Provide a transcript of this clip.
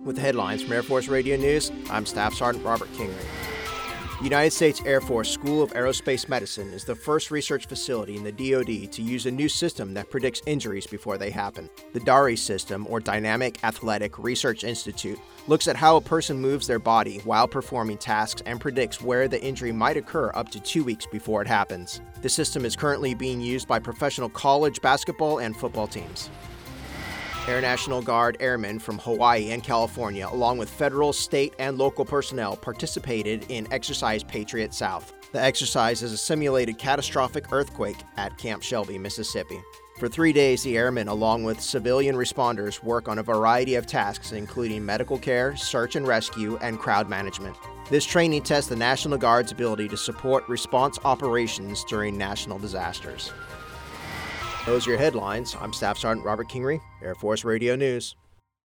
With the headlines from Air Force Radio News, I'm Staff Sergeant Robert Kingery. The United States Air Force School of Aerospace Medicine is the first research facility in the DoD to use a new system that predicts injuries before they happen. The DARI system, or Dynamic Athletic Research Institute, looks at how a person moves their body while performing tasks and predicts where the injury might occur up to 2 weeks before it happens. The system is currently being used by professional college basketball and football teams. Air National Guard airmen from Hawaii and California, along with federal, state, and local personnel, participated in Exercise Patriot South. The exercise is a simulated catastrophic earthquake at Camp Shelby, Mississippi. For 3 days, the airmen, along with civilian responders, work on a variety of tasks, including medical care, search and rescue, and crowd management. This training tests the National Guard's ability to support response operations during national disasters. Those are your headlines. I'm Staff Sergeant Robert Kingery, Air Force Radio News.